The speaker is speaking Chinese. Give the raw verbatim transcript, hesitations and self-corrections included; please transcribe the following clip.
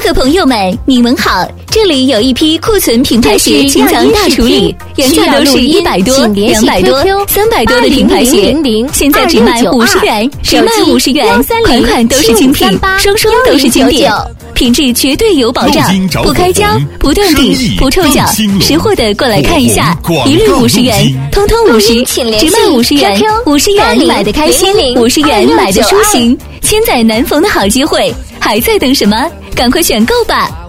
客朋友们，你们好，这里有一批库存品牌鞋清仓大处理，原价都是一百多、两百多、三百多的品牌鞋，现在只卖五十元，只卖五十元，款款都是精品，双双都是经典，品质绝对有保障，不开胶、不断底、不臭脚，识货的过来看一下，一律五十元，通通五十，只卖五十元，五十元买的开心，五十元买的舒心，千载难逢的好机会，还在等什么？赶快选购吧！